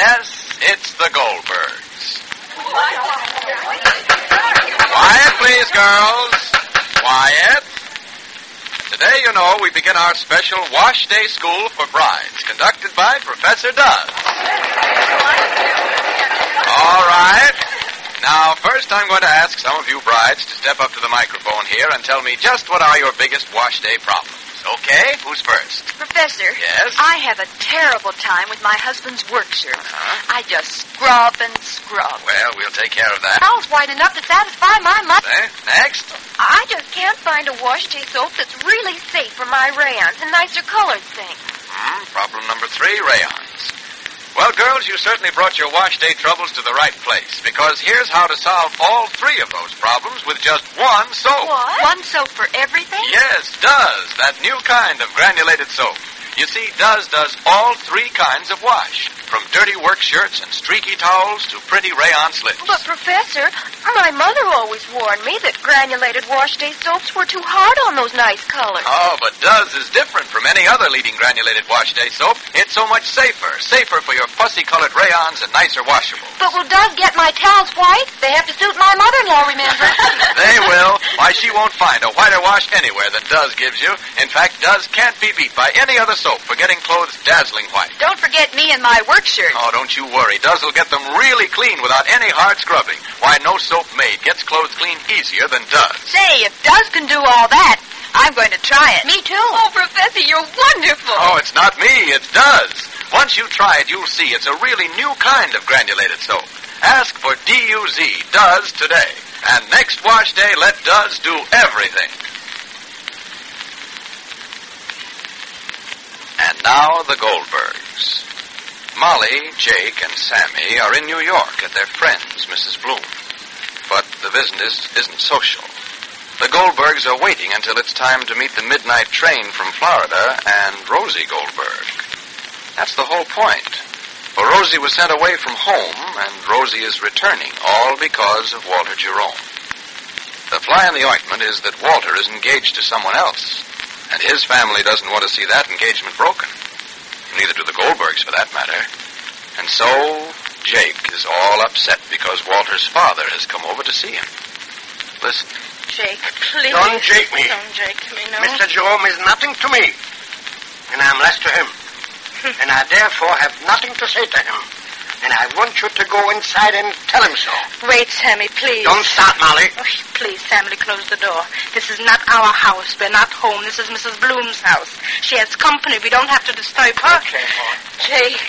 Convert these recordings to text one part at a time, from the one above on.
Yes, it's the Goldbergs. Quiet, please, girls. Quiet. Today, you know, we begin our special Wash Day School for Brides, conducted by Professor Duz. All right. Now, first I'm going to ask some of you brides to step up to the microphone here and tell me just what are your biggest wash day problems. Okay? Who's first? Professor. Yes? I have a terrible time with my husband's work shirt. I just scrub and scrub. Well, we'll take care of that. Towel's white enough to satisfy my mother. Next? I just can't find a wash day soap that's really safe for my rayons and nicer colored things. Problem number 3, rayons. Well, girls, you certainly brought your wash day troubles to the right place, because here's how to solve all 3 of those problems with just one soap. What? One soap for everything? Yes, Duz, that new kind of granulated soap. You see, Duz does all 3 kinds of wash, from dirty work shirts and streaky towels to pretty rayon slips. But, Professor, my mother always warned me that granulated wash day soaps were too hard on those nice colors. Oh, but Duz is different from any other leading granulated wash day soap. It's so much safer. Safer for your fussy-colored rayons and nicer washables. But will Duz get my towels white? They have to suit my mother-in-law, remember? They will. Why, she won't find a whiter wash anywhere than Duz gives you. In fact, Duz can't be beat by any other soap for getting clothes dazzling white. Don't forget me and my work shirt. Oh, don't you worry. Duz will get them really clean without any hard scrubbing. Why, no soap made gets clothes clean easier than Duz. Say, if Duz can do all that, I'm going to try it. Me too. Oh, Professor, you're wonderful. Oh, it's not me. It's Duz. Once you try it, you'll see it's a really new kind of granulated soap. Ask for DUZ, Duz, today. And next wash day, let Duz do everything. And now, the Goldbergs. Molly, Jake, and Sammy are in New York at their friend's, Mrs. Bloom. But the business isn't social. The Goldbergs are waiting until it's time to meet the midnight train from Florida and Rosie Goldberg. That's the whole point. For Rosie was sent away from home, and Rosie is returning, all because of Walter Jerome. The fly in the ointment is that Walter is engaged to someone else, and his family doesn't want to see that engagement broken. Neither do the Goldbergs, for that matter. And so, Jake is all upset because Walter's father has come over to see him. Listen. Jake, please. Don't Jake me. Don't Jake me, no. Mr. Jerome is nothing to me, and I'm less to him. And I therefore have nothing to say to him. And I want you to go inside and tell him so. Wait, Sammy, please. Don't start, Molly. Oh, please, Sammy, close the door. This is not our house. We're not home. This is Mrs. Bloom's house. She has company. We don't have to disturb her. Okay, Pa. Jake.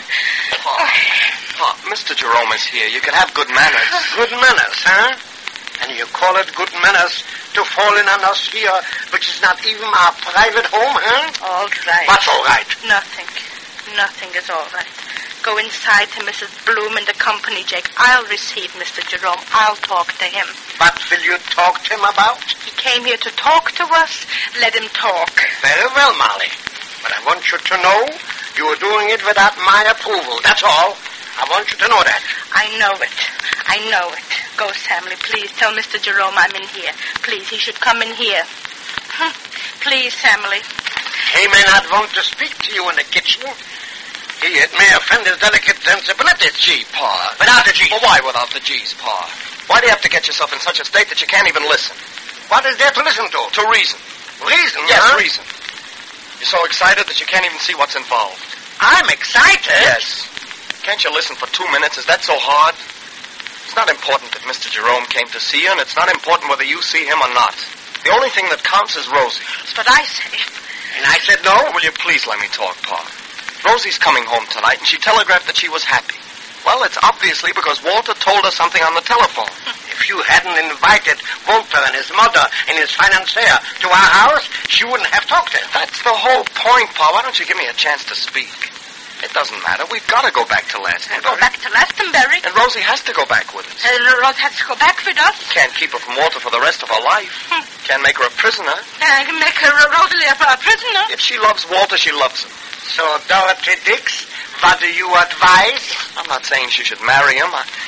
Pa, Mr. Jerome is here. You can have good manners. Good manners, huh? And you call it good manners to fall in on us here, which is not even our private home, huh? All right. What's all right? Nothing. Nothing is all right. Go inside to Mrs. Bloom and the company, Jake. I'll receive Mr. Jerome. I'll talk to him. What will you talk to him about? He came here to talk to us. Let him talk. Very well, Molly. But I want you to know you are doing it without my approval. That's all. I want you to know that. I know it. I know it. Go, Sammy, please. Tell Mr. Jerome I'm in here. Please, he should come in here. Please, Sammy. He may not want to speak to you in the kitchen. It may offend his delicate sensibilities. Gee, Pa. Without the G. Well, why without the G's, Pa? Why do you have to get yourself in such a state that you can't even listen? What is there to listen to? To reason. Reason, Yes, huh? reason. You're so excited that you can't even see what's involved. I'm excited. Yes. Can't you listen for 2 minutes? Is that so hard? It's not important that Mr. Jerome came to see you, and it's not important whether you see him or not. The only thing that counts is Rosie. That's what I say. And I said no? Will you please let me talk, Pa? Rosie's coming home tonight, and she telegraphed that she was happy. Well, it's obviously because Walter told her something on the telephone. If you hadn't invited Walter and his mother and his financier to our house, she wouldn't have talked to him. That's the whole point, Pa. Why don't you give me a chance to speak? It doesn't matter. We've got to go back to Glastonbury. Go back to Glastonbury. And Rosie has to go back with us. Rose has to go back with us. Can't keep her from Walter for the rest of her life. Can't make her a prisoner. I can make her Rosalie a prisoner. If she loves Walter, she loves him. So, Dorothy Dix, what do you advise? I'm not saying she should marry him.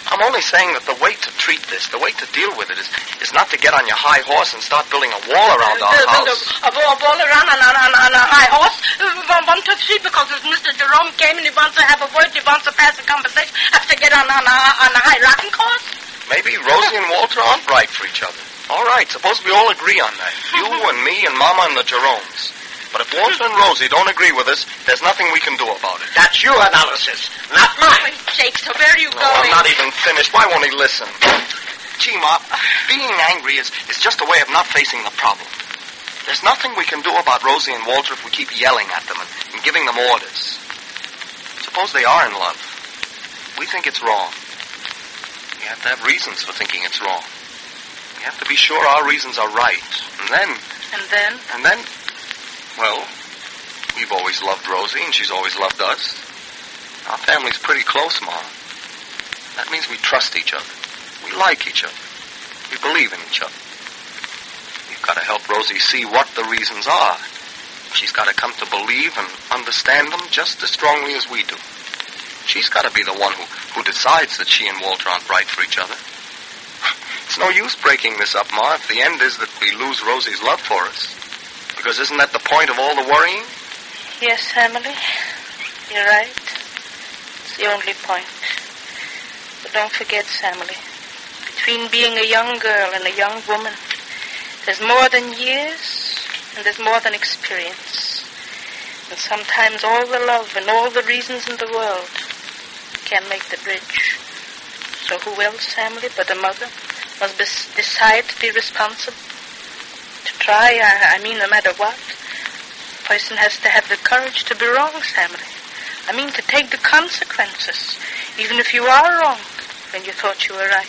I'm only saying that the way to treat this, the way to deal with it is not to get on your high horse and start building a wall around our house. A wall around on a high horse? 1, 2, 3, because if Mr. Jerome came and he wants to have a word, he wants to pass a conversation, have to get on a high rocking horse? Maybe Rosie and Walter aren't right for each other. All right, suppose we all agree on that. You and me and Mama and the Jeromes. But if Walter and Rosie don't agree with us, there's nothing we can do about it. That's your analysis, not mine. Jake, so where are you going? I'm not even finished. Why won't he listen? Gee, Ma, being angry is just a way of not facing the problem. There's nothing we can do about Rosie and Walter if we keep yelling at them and giving them orders. Suppose they are in love. We think it's wrong. We have to have reasons for thinking it's wrong. We have to be sure our reasons are right. And then, well, we've always loved Rosie, and she's always loved us. Our family's pretty close, Ma. That means we trust each other. We like each other. We believe in each other. We've got to help Rosie see what the reasons are. She's got to come to believe and understand them just as strongly as we do. She's got to be the one who decides that she and Walter aren't right for each other. It's no use breaking this up, Ma, if the end is that we lose Rosie's love for us. Because isn't that the point of all the worrying? Yes, Emily. You're right. It's the only point. But don't forget, Emily, between being a young girl and a young woman, there's more than years and there's more than experience. And sometimes all the love and all the reasons in the world can't make the bridge. So who else, Emily, but a mother must decide to be responsible? To try, I mean, no matter what. A person has to have the courage to be wrong, Emily. I mean, to take the consequences, even if you are wrong when you thought you were right.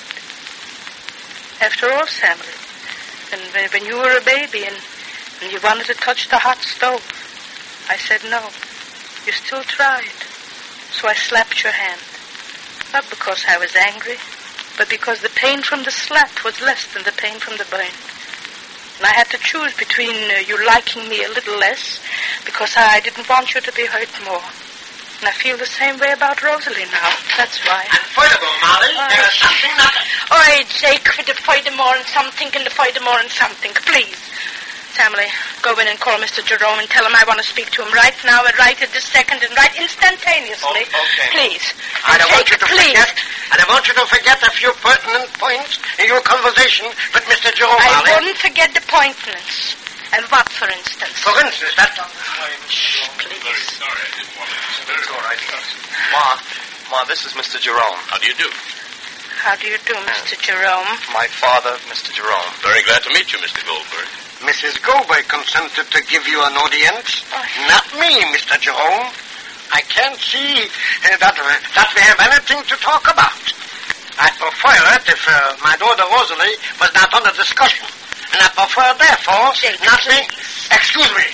After all, Emily, when you were a baby and you wanted to touch the hot stove, I said no. You still tried. So I slapped your hand. Not because I was angry, but because the pain from the slap was less than the pain from the burn. And I had to choose between you liking me a little less, because I didn't want you to be hurt more. And I feel the same way about Rosalie now. That's why. And furthermore, Molly, there is something that... Oh, Jake, with the furthermore and something and the furthermore and something. Please. Emily, go in and call Mr. Jerome and tell him I want to speak to him right now and right at this second and right instantaneously. Oh, okay. Please. I don't want you to please. forget. And I want you to forget a few pertinent points in your conversation with Mr. Jerome, I Molly. wouldn't forget the pointness. And what, for instance? For instance, that... Please. Very sorry, I didn't want to disturb It's you. all right. Ma, this is Mr. Jerome. How do you do? How do you do, Mr. Jerome? My father, Mr. Jerome. Very glad to meet you, Mr. Goldberg. Mrs. Goldberg consented to give you an audience. Not me, Mr. Jerome. I can't see that we have anything to talk about. I'd prefer it if my daughter Rosalie was not under discussion. And I prefer, therefore, Jake, not me... please. Excuse me.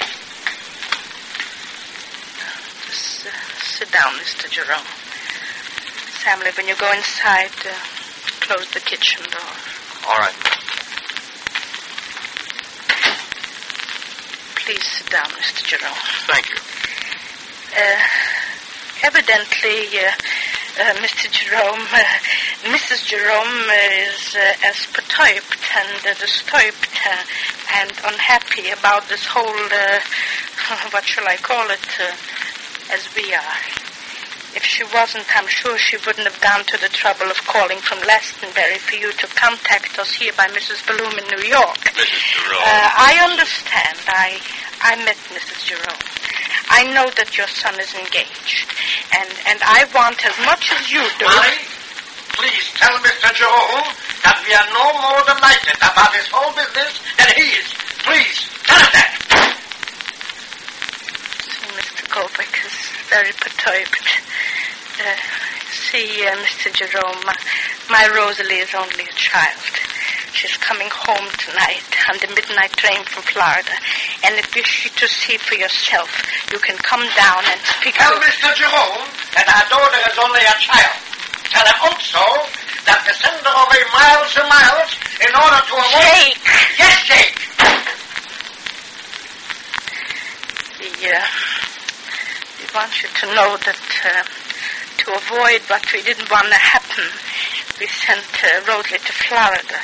Just sit down, Mr. Jerome. Emily, when you go inside, close the kitchen door. All right. Please sit down, Mr. Jerome. Thank you. Evidently, Mr. Jerome, Mrs. Jerome is as perturbed and disturbed and unhappy about this whole, what shall I call it, as we are. If she wasn't, I'm sure she wouldn't have gone to the trouble of calling from Glastonbury for you to contact us here by Mrs. Bloom in New York. Mrs. Jerome. I understand. I met Mrs. Jerome. I know that your son is engaged. And I want as much as you do. Molly, please tell Mr. Jerome that we are no more delighted about his whole business than he is. Please, tell him that. See, Mr. Goldberg is very perturbed. Mr. Jerome, my Rosalie is only a child. She's coming home tonight on the midnight train from Florida. And if you wish to see for yourself, you can come down and speak Tell to... Mr. Jerome that our daughter is only a child. Tell him also that to send her away miles and miles in order to avoid... Jake! Yes, Jake! We want you to know that to avoid what we didn't want to happen, we sent Rosalie to Florida.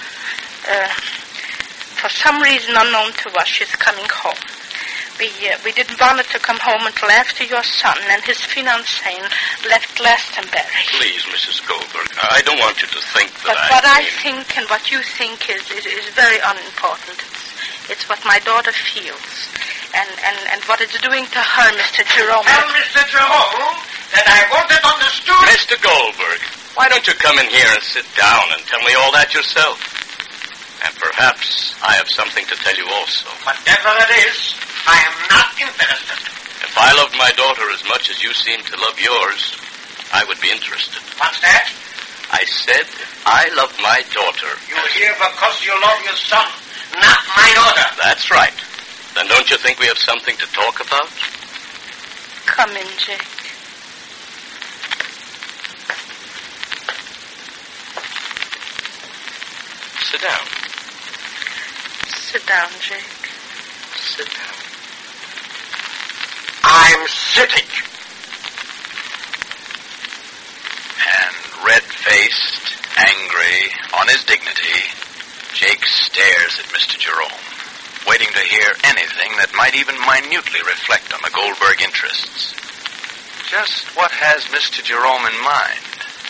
For some reason unknown to us, she's coming home. We didn't want her to come home until after your son and his fiancée left Glastonbury. Please, Mrs. Goldberg, I don't want you to think that But what I think and what you think is very unimportant. It's what my daughter feels and what it's doing to her, Mr. Jerome. Tell Mr. Jerome that I want it understood. Mr. Goldberg, why don't you come in here and sit down and tell me all that yourself? And perhaps I have something to tell you also. Whatever it is, I am not interested. If I loved my daughter as much as you seem to love yours, I would be interested. What's that? I said I love my daughter. You're here because you love your son, not my daughter. That's right. Then don't you think we have something to talk about? Come in, Jake. Sit down. Sit down, Jake. Sit down. I'm sitting. And red-faced, angry, on his dignity, Jake stares at Mr. Jerome, waiting to hear anything that might even minutely reflect on the Goldberg interests. Just what has Mr. Jerome in mind?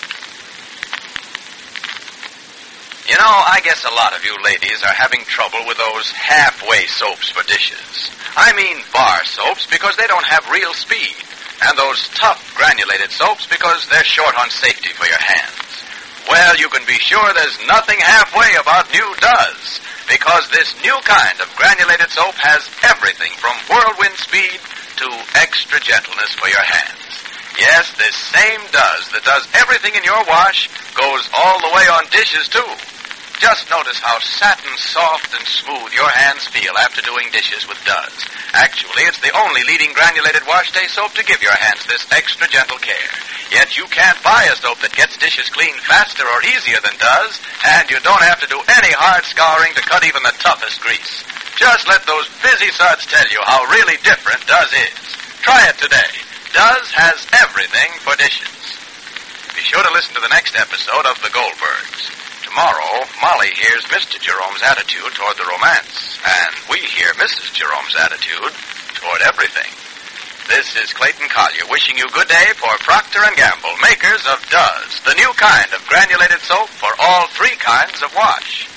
You know, I guess a lot of you ladies are having trouble with those halfway soaps for dishes. I mean bar soaps because they don't have real speed, and those tough granulated soaps because they're short on safety for your hands. Well, you can be sure there's nothing halfway about New Does, because this new kind of granulated soap has everything from whirlwind speed to extra gentleness for your hands. Yes, this same Does that does everything in your wash goes all the way on dishes, too. Just notice how satin soft and smooth your hands feel after doing dishes with Does. Actually, it's the only leading granulated wash day soap to give your hands this extra gentle care. Yet you can't buy a soap that gets dishes clean faster or easier than Does, and you don't have to do any hard scouring to cut even the toughest grease. Just let those busy suds tell you how really different Does is. Try it today. Does has everything for dishes. Be sure to listen to the next episode of The Goldbergs. Tomorrow, Molly hears Mr. Jerome's attitude toward the romance, and we hear Mrs. Jerome's attitude toward everything. This is Clayton Collier wishing you good day for Procter & Gamble, makers of Does, the new kind of granulated soap for all three kinds of wash.